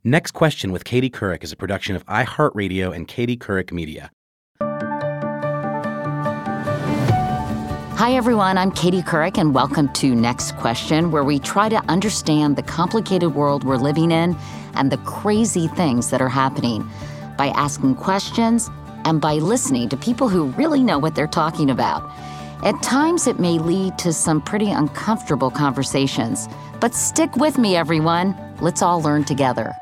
Next Question with Katie Couric is a production of iHeartRadio and Katie Couric Media. Hi, everyone. I'm Katie Couric, and welcome to Next Question, where we try to understand the complicated world we're living in and the crazy things that are happening by asking questions and by listening to people who really know what they're talking about. At times, it may lead to some pretty uncomfortable conversations. But stick with me, everyone. Let's all learn together.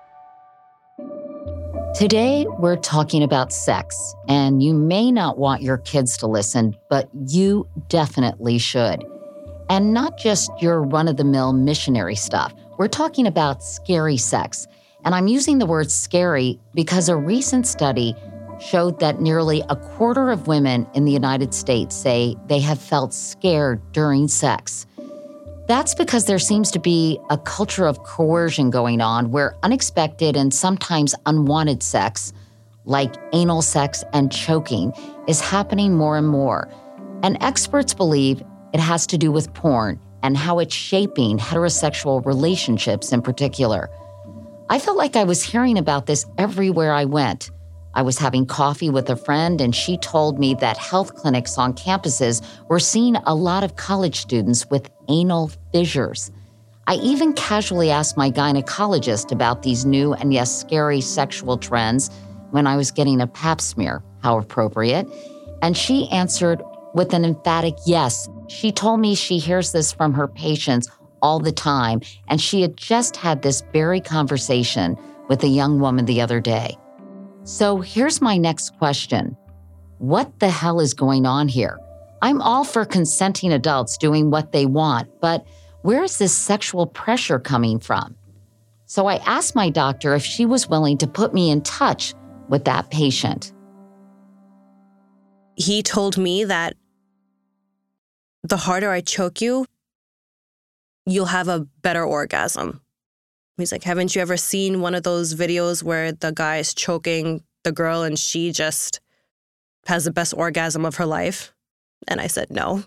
Today, we're talking about sex, and you may not want your kids to listen, but you definitely should. And not just your run-of-the-mill missionary stuff. We're talking about scary sex. And I'm using the word scary because a recent study showed that nearly a quarter of women in the United States say they have felt scared during sex. That's because there seems to be a culture of coercion going on where unexpected and sometimes unwanted sex, like anal sex and choking, is happening more and more. And experts believe it has to do with porn and how it's shaping heterosexual relationships in particular. I felt like I was hearing about this everywhere I went. I was having coffee with a friend, and she told me that health clinics on campuses were seeing a lot of college students with anal fissures. I even casually asked my gynecologist about these new and yes, scary sexual trends when I was getting a pap smear. How appropriate. And she answered with an emphatic yes. She told me she hears this from her patients all the time, and she had just had this very conversation with a young woman the other day. So here's my next question. What the hell is going on here? I'm all for consenting adults doing what they want, but where is this sexual pressure coming from? So I asked my doctor if she was willing to put me in touch with that patient. He told me that the harder I choke you, you'll have a better orgasm. He's like, haven't you ever seen one of those videos where the guy is choking the girl and she just has the best orgasm of her life? And I said, no.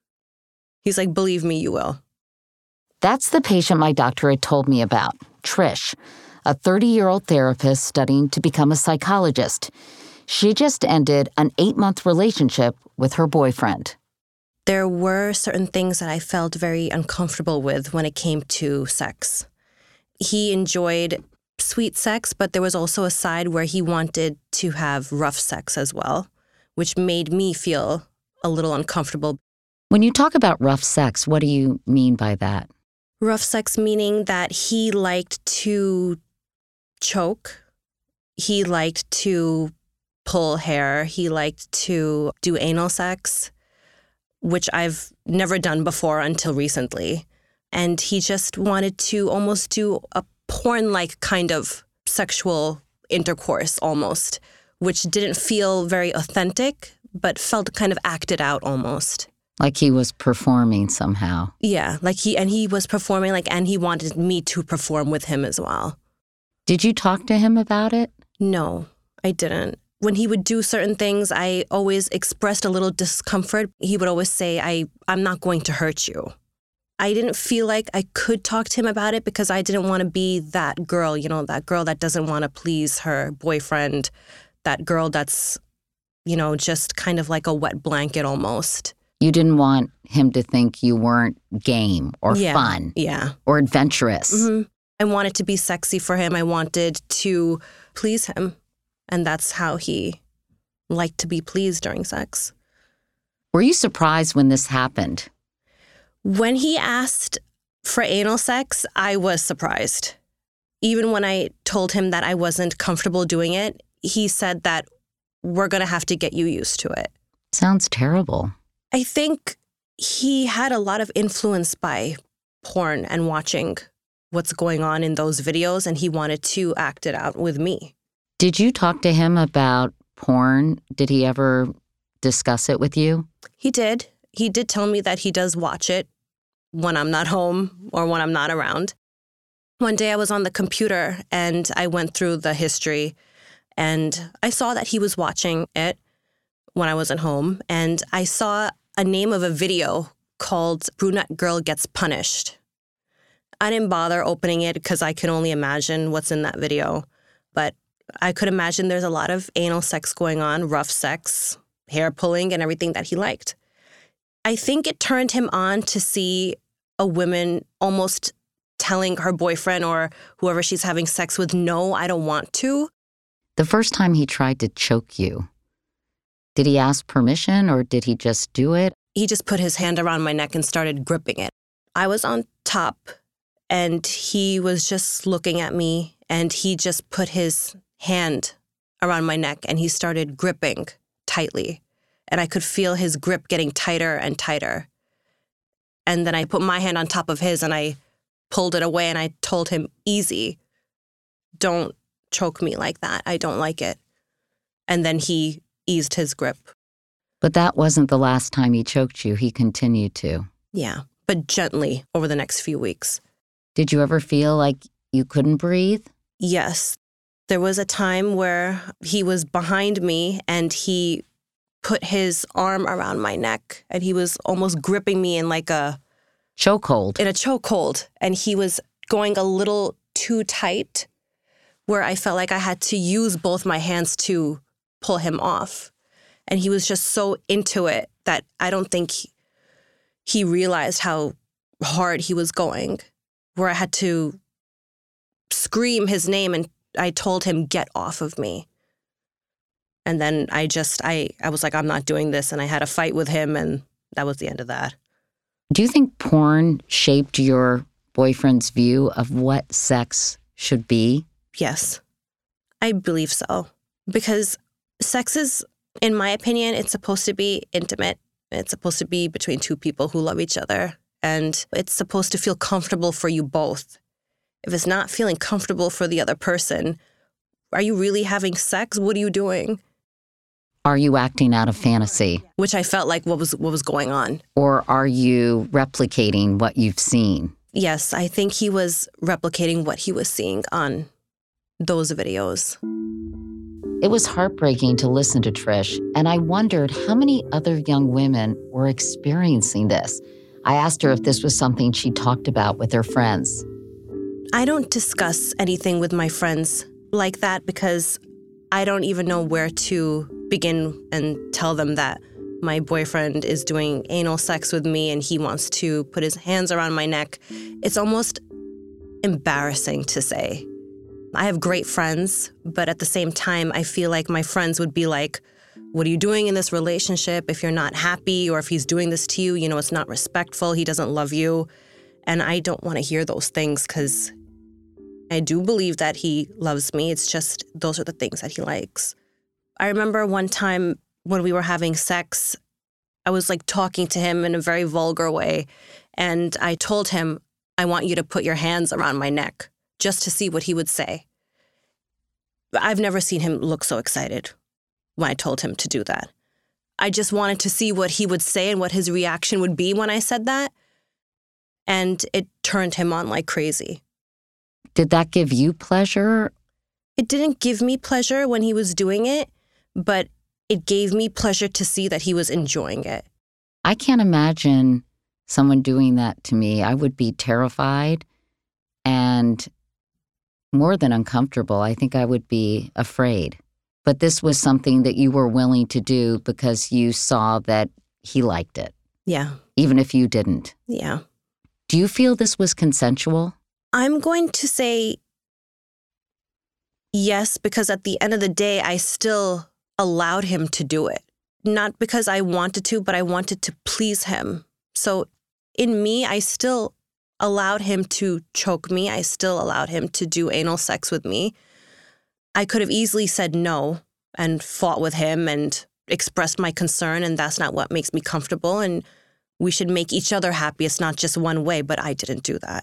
He's like, believe me, you will. That's the patient my doctor had told me about, Trish, a 30-year-old therapist studying to become a psychologist. She just ended an 8-month relationship with her boyfriend. There were certain things that I felt very uncomfortable with when it came to sex. He enjoyed sweet sex, but there was also a side where he wanted to have rough sex as well, which made me feel a little uncomfortable. When you talk about rough sex, what do you mean by that? Rough sex meaning that he liked to choke, he liked to pull hair, he liked to do anal sex, which I've never done before until recently. And he just wanted to almost do a porn-like kind of sexual intercourse almost, which didn't feel very authentic, but felt kind of acted out almost. Like he was performing somehow. Yeah, like he was performing, and he wanted me to perform with him as well. Did you talk to him about it? No, I didn't. When he would do certain things, I always expressed a little discomfort. He would always say, I'm not going to hurt you. I didn't feel like I could talk to him about it because I didn't want to be that girl, that girl that doesn't want to please her boyfriend, that girl that's, just kind of like a wet blanket almost. You didn't want him to think you weren't game or fun or adventurous. Mm-hmm. I wanted to be sexy for him. I wanted to please him. And that's how he liked to be pleased during sex. Were you surprised when this happened? When he asked for anal sex, I was surprised. Even when I told him that I wasn't comfortable doing it, he said that we're going to have to get you used to it. Sounds terrible. I think he had a lot of influence by porn and watching what's going on in those videos, and he wanted to act it out with me. Did you talk to him about porn? Did he ever discuss it with you? He did. He did tell me that he does watch it when I'm not home or when I'm not around. One day I was on the computer and I went through the history and I saw that he was watching it when I wasn't home. And I saw a name of a video called Brunette Girl Gets Punished. I didn't bother opening it because I can only imagine what's in that video. But I could imagine there's a lot of anal sex going on, rough sex, hair pulling, and everything that he liked. I think it turned him on to see a woman almost telling her boyfriend or whoever she's having sex with, no, I don't want to. The first time he tried to choke you, did he ask permission or did he just do it? He just put his hand around my neck and started gripping it. I was on top and he was just looking at me and he just put his hand around my neck and he started gripping tightly. And I could feel his grip getting tighter and tighter. And then I put my hand on top of his and I pulled it away and I told him, easy, don't choke me like that. I don't like it. And then he eased his grip. But that wasn't the last time he choked you. He continued to. Yeah, but gently over the next few weeks. Did you ever feel like you couldn't breathe? Yes. There was a time where he was behind me and he put his arm around my neck and he was almost gripping me in like a chokehold. In a chokehold. And he was going a little too tight where I felt like I had to use both my hands to pull him off. And he was just so into it that I don't think he realized how hard he was going, where I had to scream his name and I told him, get off of me. And then I was like, I'm not doing this. And I had a fight with him and that was the end of that. Do you think porn shaped your boyfriend's view of what sex should be? Yes, I believe so. Because sex is, in my opinion, it's supposed to be intimate. It's supposed to be between two people who love each other. And it's supposed to feel comfortable for you both. If it's not feeling comfortable for the other person, are you really having sex? What are you doing? Are you acting out of fantasy? Which I felt like what was going on. Or are you replicating what you've seen? Yes, I think he was replicating what he was seeing on those videos. It was heartbreaking to listen to Trish, and I wondered how many other young women were experiencing this. I asked her if this was something she talked about with her friends. I don't discuss anything with my friends like that because I don't even know where to begin and tell them that my boyfriend is doing anal sex with me and he wants to put his hands around my neck. It's almost embarrassing to say. I have great friends, but at the same time, I feel like my friends would be like, what are you doing in this relationship? If you're not happy or if he's doing this to you, you know, it's not respectful. He doesn't love you. And I don't want to hear those things because I do believe that he loves me. It's just those are the things that he likes. I remember one time when we were having sex, I was like talking to him in a very vulgar way. And I told him, I want you to put your hands around my neck just to see what he would say. I've never seen him look so excited when I told him to do that. I just wanted to see what he would say and what his reaction would be when I said that. And it turned him on like crazy. Did that give you pleasure? It didn't give me pleasure when he was doing it, but it gave me pleasure to see that he was enjoying it. I can't imagine someone doing that to me. I would be terrified and more than uncomfortable. I think I would be afraid. But this was something that you were willing to do because you saw that he liked it. Yeah. Even if you didn't. Yeah. Do you feel this was consensual? I'm going to say yes, because at the end of the day, I still allowed him to do it. Not because I wanted to, but I wanted to please him. So in me, I still allowed him to choke me. I still allowed him to do anal sex with me. I could have easily said no and fought with him and expressed my concern, and that's not what makes me comfortable, and we should make each other happy. It's not just one way, but I didn't do that.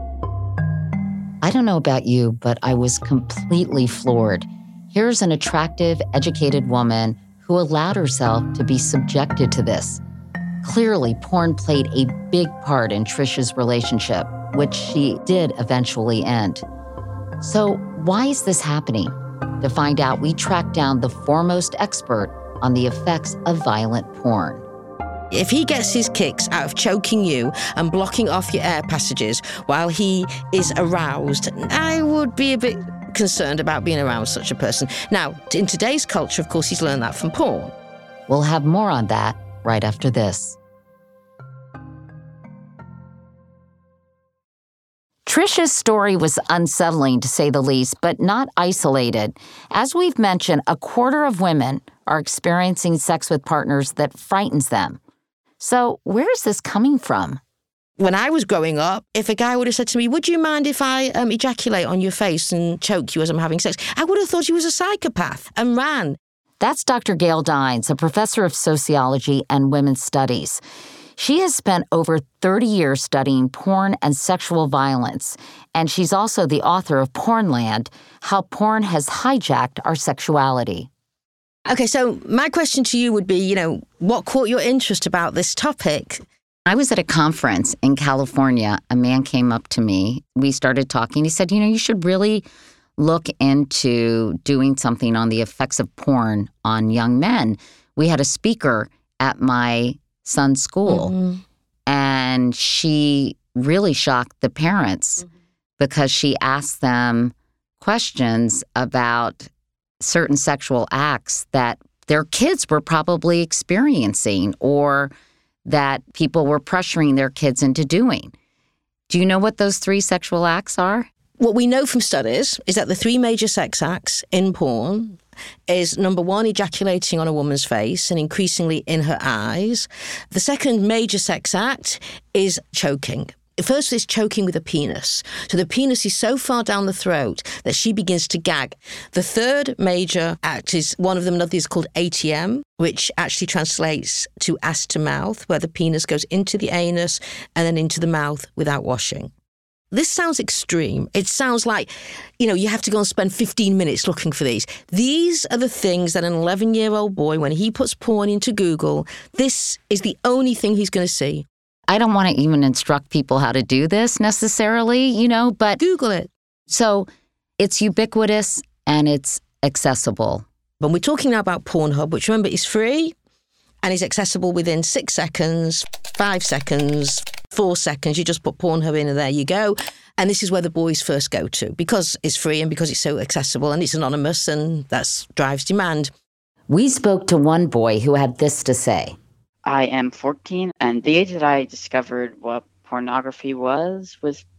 I don't know about you, but I was completely floored. Here's an attractive, educated woman who allowed herself to be subjected to this. Clearly, porn played a big part in Trish's relationship, which she did eventually end. So why is this happening? To find out, we tracked down the foremost expert on the effects of violent porn. If he gets his kicks out of choking you and blocking off your air passages while he is aroused, I would be a bit concerned about being around such a person. Now, in today's culture, of course, he's learned that from porn. We'll have more on that right after this. Trisha's story was unsettling, to say the least, but not isolated. As we've mentioned, a quarter of women are experiencing sex with partners that frightens them. So where is this coming from? When I was growing up, if a guy would have said to me, would you mind if I ejaculate on your face and choke you as I'm having sex? I would have thought he was a psychopath and ran. That's Dr. Gail Dines, a professor of sociology and women's studies. She has spent over 30 years studying porn and sexual violence, and she's also the author of Pornland, How Porn Has Hijacked Our Sexuality. Okay, so my question to you would be, what caught your interest about this topic? I was at a conference in California. A man came up to me. We started talking. He said, you should really look into doing something on the effects of porn on young men. We had a speaker at my son's school, and she really shocked the parents because she asked them questions about certain sexual acts that their kids were probably experiencing or that people were pressuring their kids into doing. Do you know what those 3 sexual acts are? What we know from studies is that the 3 major sex acts in porn is, number 1, ejaculating on a woman's face and increasingly in her eyes. The second major sex act is choking. First is choking with a penis. So the penis is so far down the throat that she begins to gag. The third major act is one of them, another is called ATM, which actually translates to ass to mouth, where the penis goes into the anus and then into the mouth without washing. This sounds extreme. It sounds like, you have to go and spend 15 minutes looking for these. These are the things that an 11-year-old boy, when he puts porn into Google, this is the only thing he's going to see. I don't want to even instruct people how to do this necessarily, but Google it. So it's ubiquitous and it's accessible. When we're talking now about Pornhub, which remember is free and is accessible within 6 seconds, 5 seconds, 4 seconds, you just put Pornhub in and there you go. And this is where the boys first go to because it's free and because it's so accessible and it's anonymous, and that drives demand. We spoke to one boy who had this to say. I am 14, and the age that I discovered what pornography was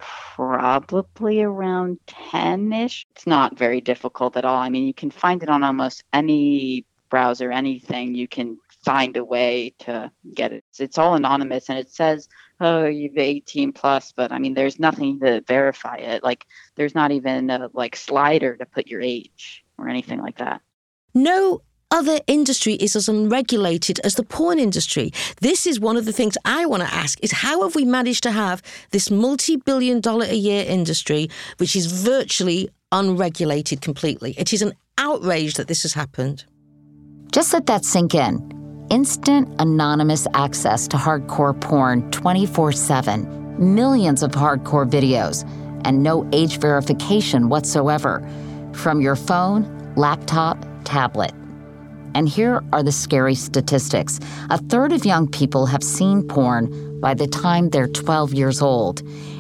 probably around 10-ish. It's not very difficult at all. I mean, you can find it on almost any browser, anything. You can find a way to get it. It's all anonymous, and it says, oh, you're 18 plus, but I mean, there's nothing to verify it. Like, there's not even a slider to put your age or anything like that. No other industry is as unregulated as the porn industry. This is one of the things I want to ask is how have we managed to have this multi-billion-dollar-a-year industry which is virtually unregulated completely? It is an outrage that this has happened. Just let that sink in. Instant, anonymous access to hardcore porn 24/7, millions of hardcore videos, and no age verification whatsoever, from your phone, laptop, tablet. And here are the scary statistics. 1/3 of young people have seen porn by the time they're 12 years old.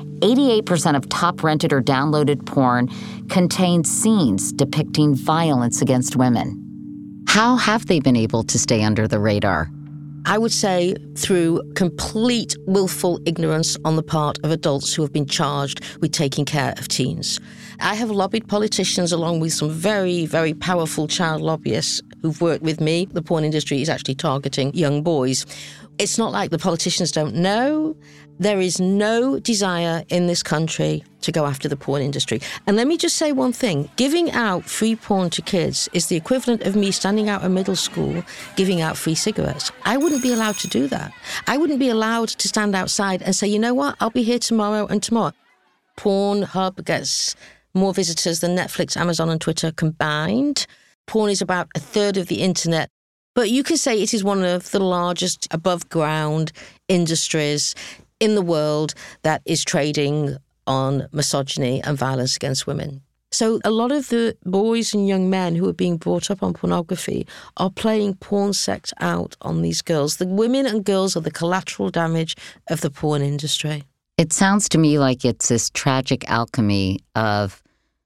88% of top rented or downloaded porn contains scenes depicting violence against women. How have they been able to stay under the radar? I would say through complete willful ignorance on the part of adults who have been charged with taking care of teens. I have lobbied politicians along with some very, very powerful child lobbyists who've worked with me. The porn industry is actually targeting young boys. It's not like the politicians don't know. There is no desire in this country to go after the porn industry. And let me just say one thing. Giving out free porn to kids is the equivalent of me standing out of middle school giving out free cigarettes. I wouldn't be allowed to do that. I wouldn't be allowed to stand outside and say, you know what, I'll be here tomorrow and tomorrow. Pornhub gets more visitors than Netflix, Amazon and Twitter combined. Porn is about 1/3 of the internet. But you can say it is one of the largest above-ground industries in the world that is trading on misogyny and violence against women. So a lot of the boys and young men who are being brought up on pornography are playing porn sex out on these girls. The women and girls are the collateral damage of the porn industry. It sounds to me like it's this tragic alchemy of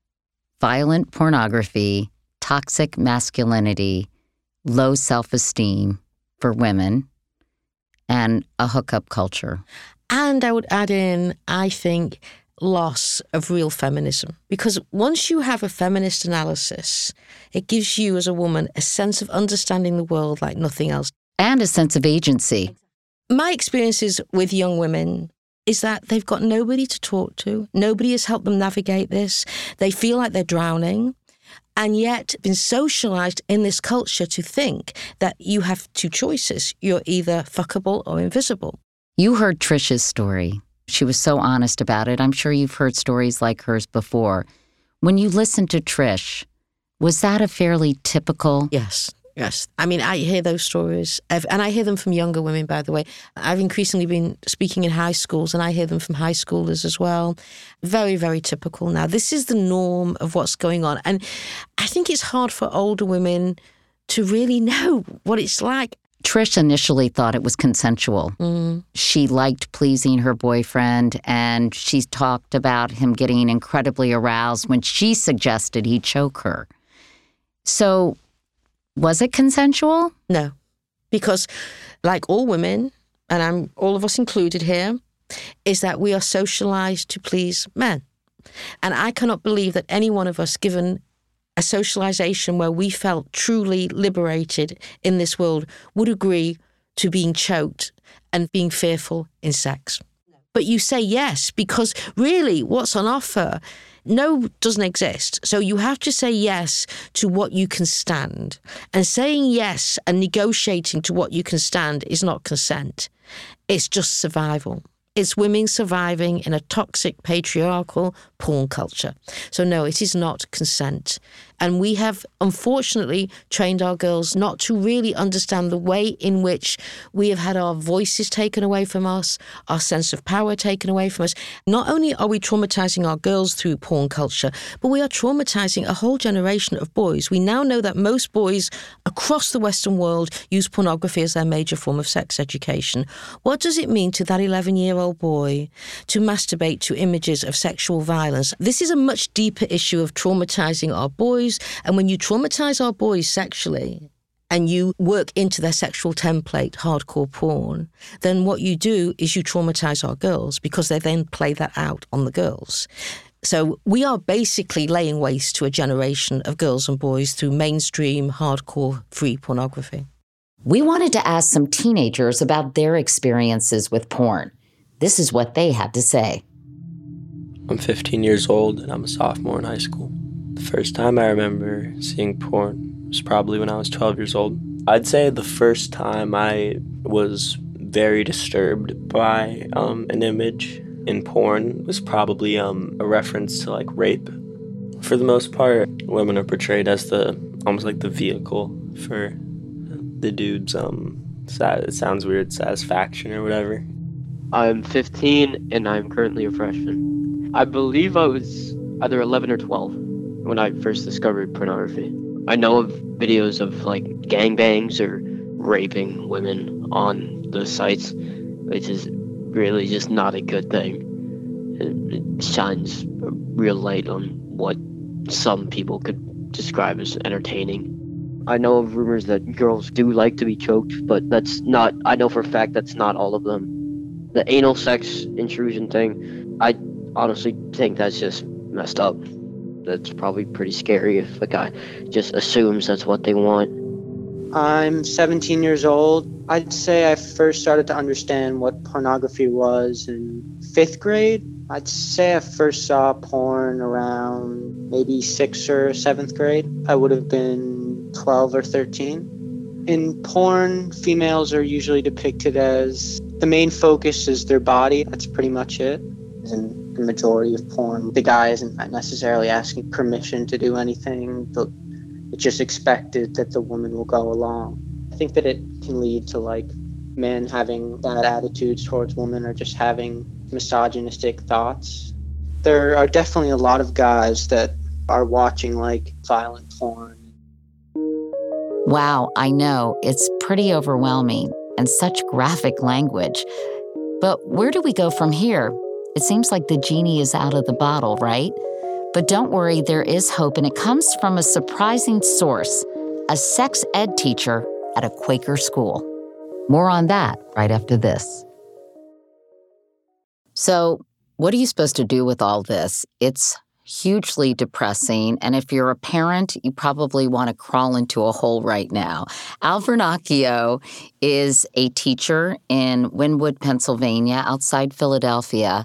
violent pornography, toxic masculinity, low self-esteem for women, and a hookup culture. And I would add in, I think, loss of real feminism. Because once you have a feminist analysis, it gives you as a woman a sense of understanding the world like nothing else. And a sense of agency. My experiences with young women is that they've got nobody to talk to. Nobody has helped them navigate this. They feel like they're drowning. And yet been socialized in this culture to think that you have two choices. You're either fuckable or invisible. You heard Trisha's story. She was so honest about it. I'm sure you've heard stories like hers before. When you listened to Trish, was that a fairly typical? Yes. I mean, I hear those stories, and I hear them from younger women, by the way. I've increasingly been speaking in high schools, and I hear them from high schoolers as well. Very, very typical now. This is the norm of what's going on. And I think it's hard for older women to really know what it's like. Trish initially thought it was consensual. She liked pleasing her boyfriend, and she talked about him getting incredibly aroused when she suggested he choke her. So, was it consensual? No, because like all women, and all of us included here, is that we are socialized to please men. And I cannot believe that any one of us, given a socialization where we felt truly liberated in this world, would agree to being choked and being fearful in sex. But you say yes, because really what's on offer, no doesn't exist. So you have to say yes to what you can stand. And saying yes and negotiating to what you can stand is not consent. It's just survival. It's women surviving in a toxic, patriarchal porn culture. So no, it is not consent. And we have, unfortunately, trained our girls not to really understand the way in which we have had our voices taken away from us, our sense of power taken away from us. Not only are we traumatizing our girls through porn culture, but we are traumatizing a whole generation of boys. We now know that most boys across the Western world use pornography as their major form of sex education. What does it mean to that 11-year-old boy to masturbate to images of sexual violence? This is a much deeper issue of traumatizing our boys. And when you traumatize our boys sexually and you work into their sexual template, hardcore porn, then what you do is you traumatize our girls because they then play that out on the girls. So we are basically laying waste to a generation of girls and boys through mainstream, hardcore, free pornography. We wanted to ask some teenagers about their experiences with porn. This is what they had to say. I'm 15 years old and I'm a sophomore in high school. The first time I remember seeing porn was probably when I was 12 years old. I'd say the first time I was very disturbed by an image in porn was probably a reference to like rape. For the most part, women are portrayed as almost like the vehicle for the dude's it sounds weird, satisfaction or whatever. I'm 15 and I'm currently a freshman. I believe I was either 11 or 12 when I first discovered pornography. I know of videos of like gangbangs or raping women on the sites, which is really just not a good thing. It shines a real light on what some people could describe as entertaining. I know of rumors that girls do like to be choked, but I know for a fact that's not all of them. The anal sex intrusion thing, I honestly think that's just messed up. That's probably pretty scary if a guy just assumes that's what they want. I'm 17 years old. I'd say I first started to understand what pornography was in 5th grade. I'd say I first saw porn around maybe 6th or 7th grade. I would have been 12 or 13. In porn, females are usually depicted as the main focus is their body. That's pretty much it. In the majority of porn, the guy isn't necessarily asking permission to do anything. It's just expected that the woman will go along. I think that it can lead to like men having bad attitudes towards women or just having misogynistic thoughts. There are definitely a lot of guys that are watching like violent porn. Wow, I know, it's pretty overwhelming and such graphic language. But where do we go from here? It seems like the genie is out of the bottle, right? But don't worry, there is hope, and it comes from a surprising source, a sex ed teacher at a Quaker school. More on that right after this. So, what are you supposed to do with all this? It's hugely depressing, and if you're a parent, you probably want to crawl into a hole right now. Al Vernacchio is a teacher in Wynwood, Pennsylvania, outside Philadelphia,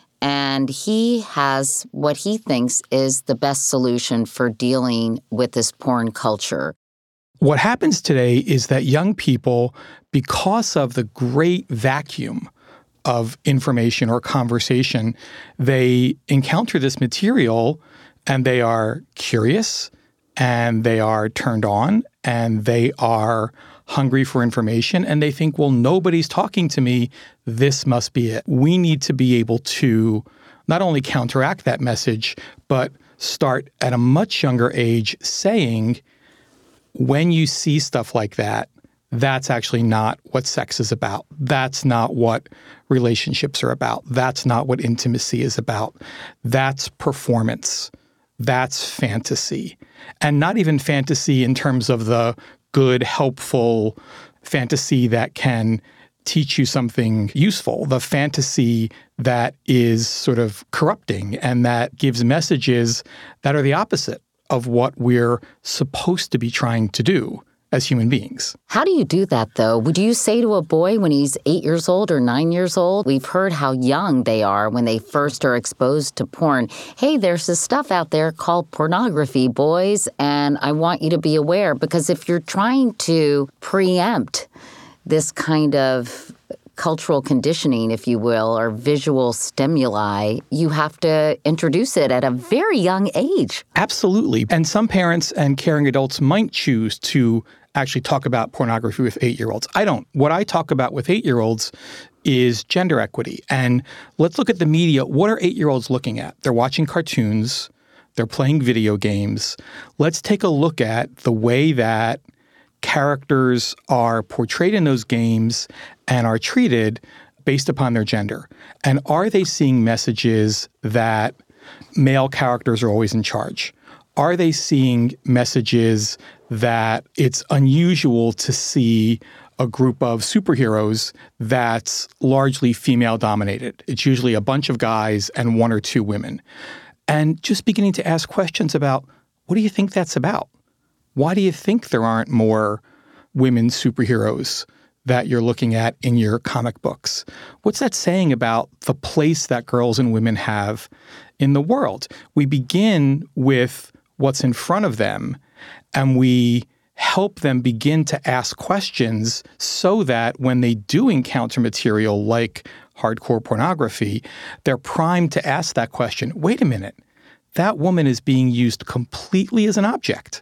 and he has what he thinks is the best solution for dealing with this porn culture. What happens today is that young people, because of the great vacuum of information or conversation, they encounter this material and they are curious and they are turned on and they are hungry for information and they think, well, nobody's talking to me. This must be it. We need to be able to not only counteract that message, but start at a much younger age saying, when you see stuff like that, that's actually not what sex is about. That's not what relationships are about. That's not what intimacy is about. That's performance. That's fantasy. And not even fantasy in terms of the good, helpful fantasy that can teach you something useful. The fantasy that is sort of corrupting and that gives messages that are the opposite of what we're supposed to be trying to do as human beings. How do you do that, though? Would you say to a boy when he's 8 years old or 9 years old, we've heard how young they are when they first are exposed to porn, hey, there's this stuff out there called pornography, boys, and I want you to be aware, because if you're trying to preempt this kind of cultural conditioning, if you will, or visual stimuli, you have to introduce it at a very young age. Absolutely. And some parents and caring adults might choose to actually talk about pornography with 8-year-olds. I don't. What I talk about with 8-year-olds is gender equity. And let's look at the media. What are 8-year-olds looking at? They're watching cartoons. They're playing video games. Let's take a look at the way that characters are portrayed in those games and are treated based upon their gender. And are they seeing messages that male characters are always in charge? Are they seeing messages that it's unusual to see a group of superheroes that's largely female-dominated? It's usually a bunch of guys and 1 or 2 women. And just beginning to ask questions about, what do you think that's about? Why do you think there aren't more women superheroes that you're looking at in your comic books? What's that saying about the place that girls and women have in the world? We begin with what's in front of them, and we help them begin to ask questions so that when they do encounter material like hardcore pornography, they're primed to ask that question. Wait a minute, that woman is being used completely as an object.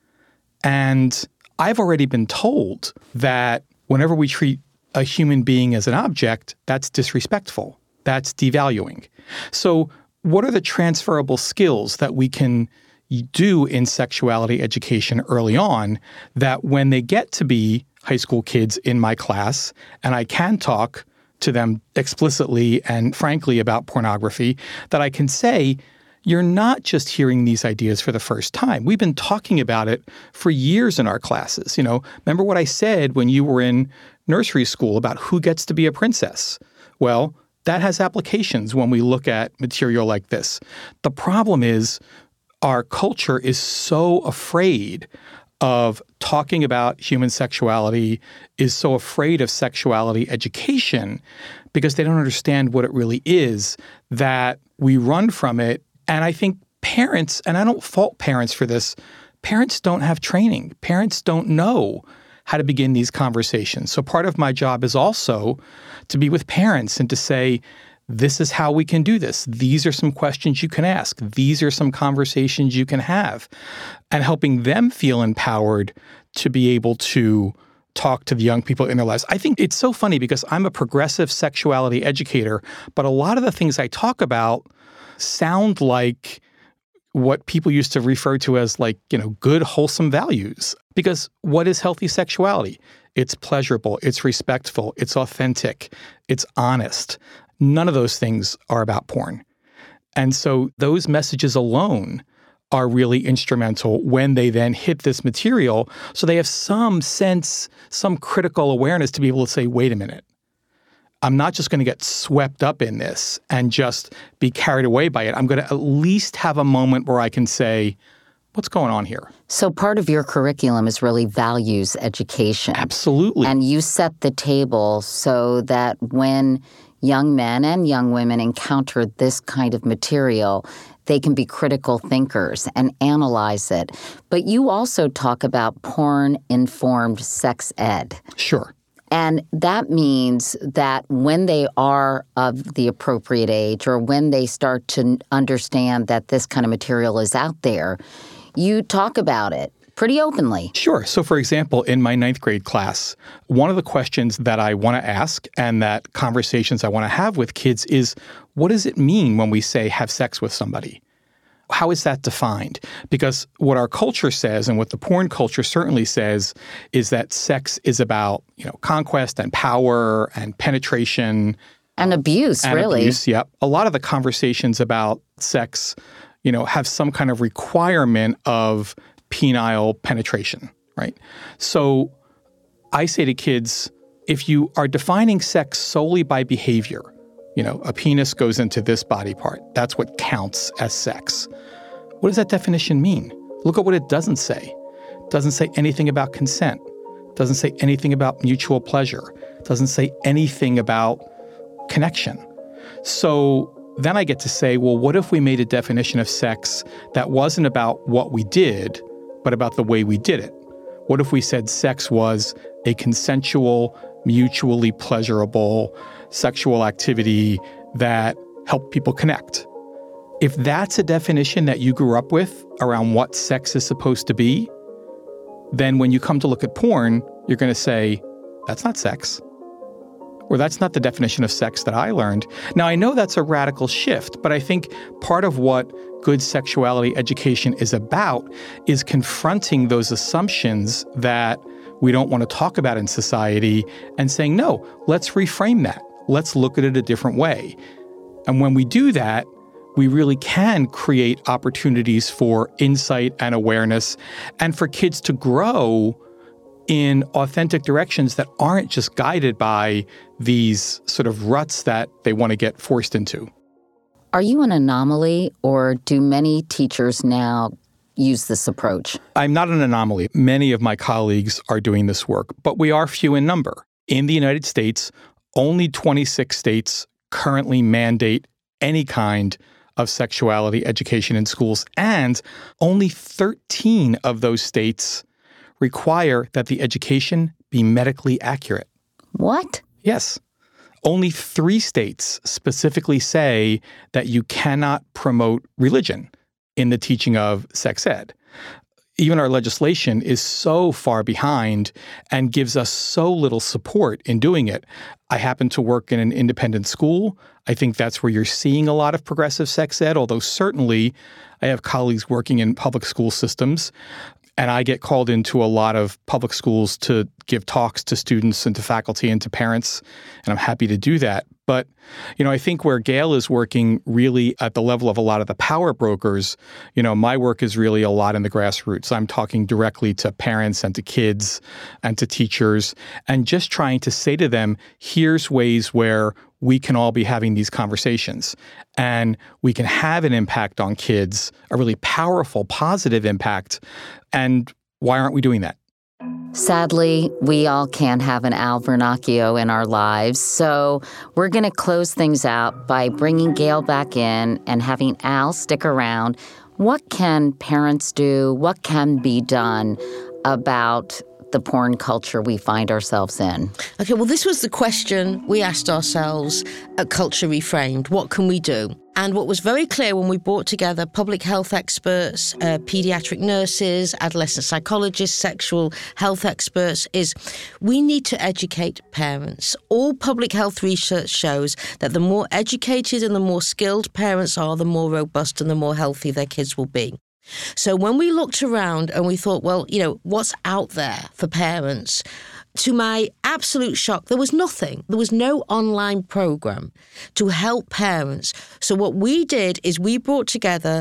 And I've already been told that whenever we treat a human being as an object, that's disrespectful. That's devaluing. So what are the transferable skills that we can do in sexuality education early on that when they get to be high school kids in my class and I can talk to them explicitly and frankly about pornography, that I can say, you're not just hearing these ideas for the first time. We've been talking about it for years in our classes. You know, remember what I said when you were in nursery school about who gets to be a princess? Well, that has applications when we look at material like this. The problem is our culture is so afraid of talking about human sexuality, is so afraid of sexuality education because they don't understand what it really is, that we run from it. And I think parents, and I don't fault parents for this, parents don't have training. Parents don't know how to begin these conversations. So part of my job is also to be with parents and to say, this is how we can do this. These are some questions you can ask. These are some conversations you can have. And helping them feel empowered to be able to talk to the young people in their lives. I think it's so funny because I'm a progressive sexuality educator, but a lot of the things I talk about sound like what people used to refer to as good, wholesome values. Because what is healthy sexuality? It's pleasurable, it's respectful, it's authentic, it's honest. None of those things are about porn. And so those messages alone are really instrumental when they then hit this material. So they have some sense, some critical awareness to be able to say, wait a minute, I'm not just going to get swept up in this and just be carried away by it. I'm going to at least have a moment where I can say, what's going on here? So part of your curriculum is really values education. Absolutely. And you set the table so that when young men and young women encounter this kind of material, they can be critical thinkers and analyze it. But you also talk about porn-informed sex ed. Sure. And that means that when they are of the appropriate age or when they start to understand that this kind of material is out there, you talk about it pretty openly. Sure. So, for example, in my 9th grade class, one of the questions that I want to ask and that conversations I want to have with kids is, what does it mean when we say have sex with somebody? How is that defined? Because what our culture says and what the porn culture certainly says is that sex is about, conquest and power and penetration. And abuse, really. Abuse, yep. A lot of the conversations about sex, have some kind of requirement of penile penetration, right? So I say to kids, if you are defining sex solely by behavior, a penis goes into this body part, that's what counts as sex. What does that definition mean? Look at what it doesn't say. It doesn't say anything about consent. It doesn't say anything about mutual pleasure. It doesn't say anything about connection. So then I get to say, well, what if we made a definition of sex that wasn't about what we did, but about the way we did it? What if we said sex was a consensual, mutually pleasurable sexual activity that helped people connect? If that's a definition that you grew up with around what sex is supposed to be, then when you come to look at porn, you're going to say, that's not sex. Or that's not the definition of sex that I learned. Now, I know that's a radical shift, but I think part of what good sexuality education is about is confronting those assumptions that we don't want to talk about in society and saying, no, let's reframe that. Let's look at it a different way. And when we do that, we really can create opportunities for insight and awareness and for kids to grow in authentic directions that aren't just guided by these sort of ruts that they want to get forced into. Are you an anomaly, or do many teachers now use this approach? I'm not an anomaly. Many of my colleagues are doing this work, but we are few in number. In the United States, only 26 states currently mandate any kind of sexuality education in schools, and only 13 of those states require that the education be medically accurate. What? Yes. Only 3 states specifically say that you cannot promote religion in the teaching of sex ed. Even our legislation is so far behind and gives us so little support in doing it. I happen to work in an independent school. I think that's where you're seeing a lot of progressive sex ed, although certainly I have colleagues working in public school systems. And I get called into a lot of public schools to give talks to students and to faculty and to parents, and I'm happy to do that. But, I think where Gail is working really at the level of a lot of the power brokers, my work is really a lot in the grassroots. I'm talking directly to parents and to kids and to teachers and just trying to say to them, here's ways where we can all be having these conversations and we can have an impact on kids, a really powerful, positive impact. And why aren't we doing that? Sadly, we all can't have an Al Vernacchio in our lives, so we're going to close things out by bringing Gail back in and having Al stick around. What can parents do? What can be done about the porn culture we find ourselves in? Okay, well, this was the question we asked ourselves at Culture Reframed. What can we do? And what was very clear when we brought together public health experts, pediatric nurses, adolescent psychologists, sexual health experts, is we need to educate parents. All public health research shows that the more educated and the more skilled parents are, the more robust and the more healthy their kids will be. So when we looked around and we thought, well, what's out there for parents? To my absolute shock, there was nothing. There was no online program to help parents. So what we did is we brought together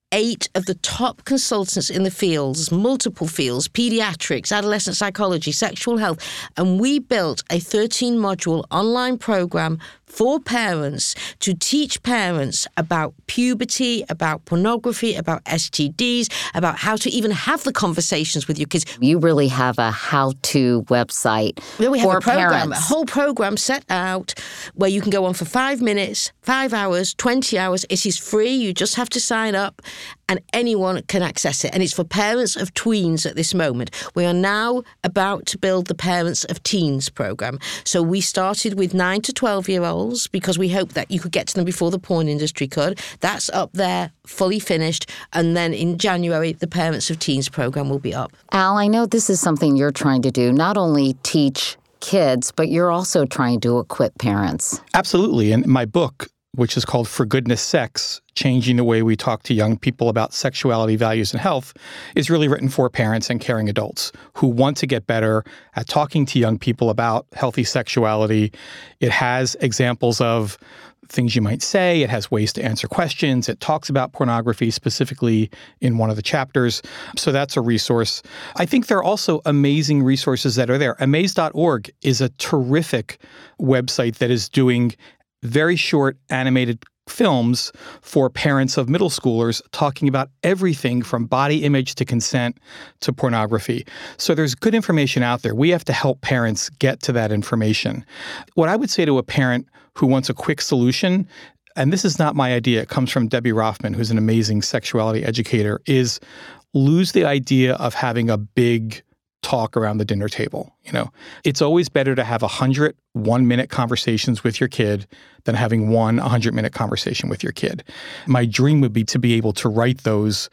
8 of the top consultants in the fields, multiple fields, pediatrics, adolescent psychology, sexual health, and we built a 13-module online program for parents to teach parents about puberty, about pornography, about STDs, about how to even have the conversations with your kids. You really have a how-to website we have for a program, parents. a whole program set out where you can go on for 5 minutes, 5 hours, 20 hours. It is free. You just have to sign up and anyone can access it. And it's for parents of tweens at this moment. We are now about to build the Parents of Teens program. So we started with 9 to 12-year-olds because we hoped that you could get to them before the porn industry could. That's up there, fully finished. And then in January, the Parents of Teens program will be up. Al, I know this is something you're trying to do, not only teach kids, but you're also trying to equip parents. Absolutely. And my book, which is called For Goodness Sex, Changing the Way We Talk to Young People About Sexuality, Values, and Health, is really written for parents and caring adults who want to get better at talking to young people about healthy sexuality. It has examples of things you might say. It has ways to answer questions. It talks about pornography specifically in one of the chapters. So that's a resource. I think there are also amazing resources that are there. Amaze.org is a terrific website that is doing very short animated films for parents of middle schoolers talking about everything from body image to consent to pornography. So there's good information out there. We have to help parents get to that information. What I would say to a parent who wants a quick solution, and this is not my idea, it comes from Debbie Rothman, who's an amazing sexuality educator, is lose the idea of having a big talk around the dinner table. It's always better to have 100 one-minute conversations with your kid than having one 100-minute conversation with your kid. My dream would be to be able to write those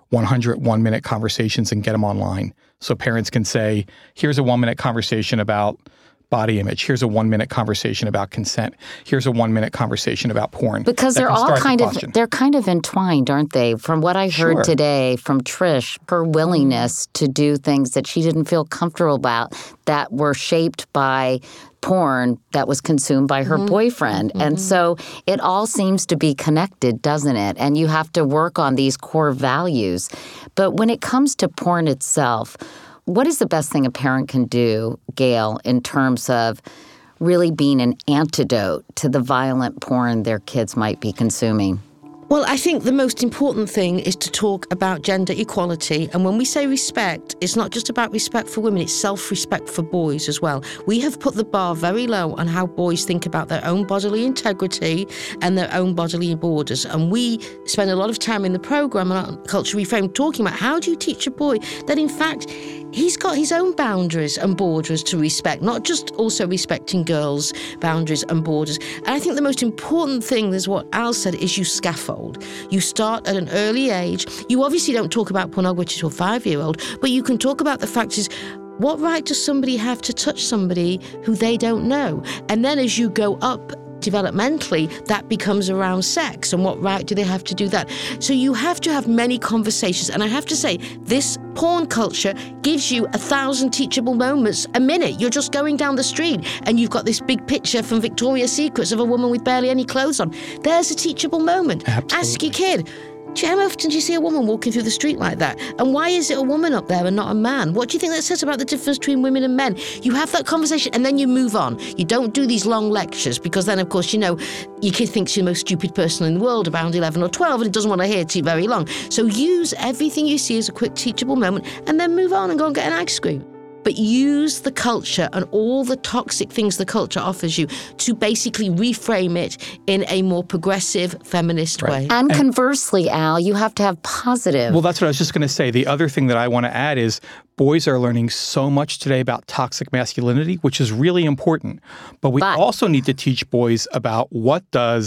100 one-minute conversations and get them online so parents can say, here's a 1-minute conversation about body image. Here's a 1-minute conversation about consent. Here's a 1-minute conversation about porn. Because they're all kind of entwined, aren't they? From what I heard today from Trish, her willingness to do things that she didn't feel comfortable about that were shaped by porn that was consumed by her boyfriend. And so it all seems to be connected, doesn't it? And you have to work on these core values. But when it comes to porn itself, what is the best thing a parent can do, Gail, in terms of really being an antidote to the violent porn their kids might be consuming? Well, I think the most important thing is to talk about gender equality. And when we say respect, it's not just about respect for women, it's self-respect for boys as well. We have put the bar very low on how boys think about their own bodily integrity and their own bodily borders. And we spend a lot of time in the program on Culture Reframed talking about how do you teach a boy that in fact he's got his own boundaries and borders to respect, not just also respecting girls' boundaries and borders. And I think the most important thing is what Al said, is you scaffold. You start at an early age. You obviously don't talk about pornography to a 5-year-old, but you can talk about the fact is, what right does somebody have to touch somebody who they don't know? And then as you go up developmentally, that becomes around sex and what right do they have to do that. So you have to have many conversations. And I have to say, this porn culture gives you 1,000 teachable moments a minute. You're just going down the street and you've got this big picture from Victoria's Secrets of a woman with barely any clothes on. There's a teachable moment. Absolutely. Ask your kid, how often do you see a woman walking through the street like that? And why is it a woman up there and not a man? What do you think that says about the difference between women and men? You have that conversation and then you move on. You don't do these long lectures because then, of course, your kid thinks you're the most stupid person in the world around 11 or 12 and it doesn't want to hear it very long. So use everything you see as a quick teachable moment and then move on and go and get an ice cream. But use the culture and all the toxic things the culture offers you to basically reframe it in a more progressive, feminist way. And conversely, Al, you have to have positive. Well, that's what I was just going to say. The other thing that I want to add is boys are learning so much today about toxic masculinity, which is really important. But we also need to teach boys about what does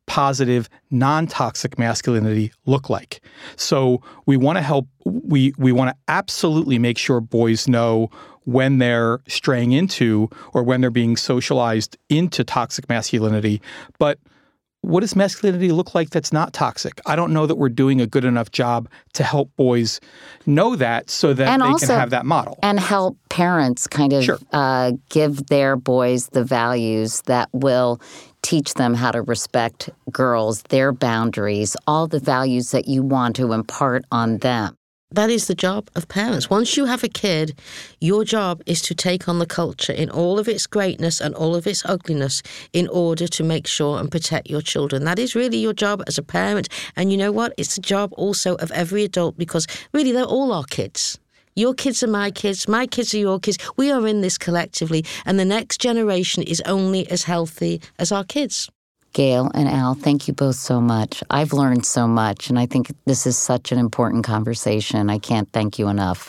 positive, non-toxic masculinity look like? So we want to help, we want to absolutely make sure boys know when they're straying into or when they're being socialized into toxic masculinity. But what does masculinity look like that's not toxic? I don't know that we're doing a good enough job to help boys know that so that and they also, can have that model. And help parents kind of give their boys the values that will teach them how to respect girls, their boundaries, all the values that you want to impart on them. That is the job of parents. Once you have a kid, your job is to take on the culture in all of its greatness and all of its ugliness in order to make sure and protect your children. That is really your job as a parent. And you know what? It's the job also of every adult, because really they're all our kids. Your kids are my kids are your kids. We are in this collectively, and the next generation is only as healthy as our kids. Gail and Al, thank you both so much. I've learned so much, and I think this is such an important conversation. I can't thank you enough.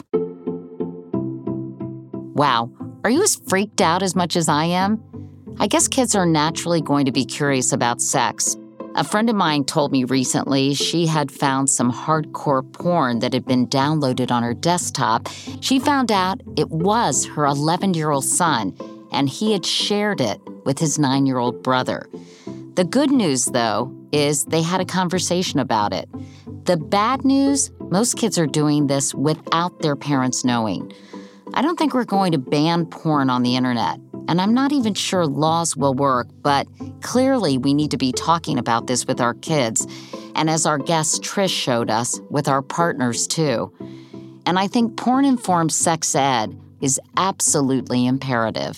Wow, are you as freaked out as much as I am? I guess kids are naturally going to be curious about sex. A friend of mine told me recently she had found some hardcore porn that had been downloaded on her desktop. She found out it was her 11-year-old son, and he had shared it with his 9-year-old brother. The good news, though, is they had a conversation about it. The bad news, most kids are doing this without their parents knowing. I don't think we're going to ban porn on the internet, and I'm not even sure laws will work, but clearly we need to be talking about this with our kids, and as our guest Trish showed us, with our partners too. And I think porn-informed sex ed is absolutely imperative.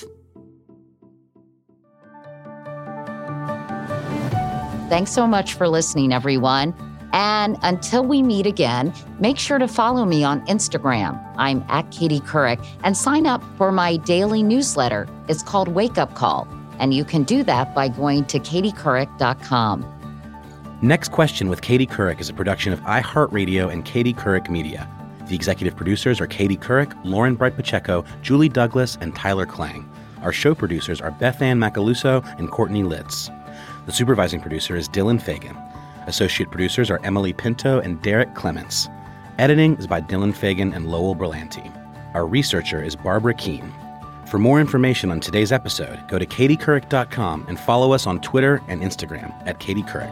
Thanks so much for listening, everyone. And until we meet again, make sure to follow me on Instagram. I'm at Katie Couric, and sign up for my daily newsletter. It's called Wake Up Call, and you can do that by going to katiecouric.com. Next Question with Katie Couric is a production of iHeartRadio and Katie Couric Media. The executive producers are Katie Couric, Lauren Bright-Pacheco, Julie Douglas, and Tyler Klang. Our show producers are Beth Ann Macaluso and Courtney Litz. The supervising producer is Dylan Fagan. Associate producers are Emily Pinto and Derek Clements. Editing is by Dylan Fagan and Lowell Berlanti. Our researcher is Barbara Keene. For more information on today's episode, go to katiecouric.com and follow us on Twitter and Instagram at Katie Couric.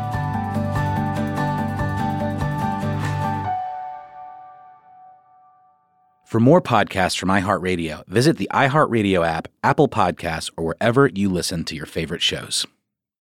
For more podcasts from iHeartRadio, visit the iHeartRadio app, Apple Podcasts, or wherever you listen to your favorite shows.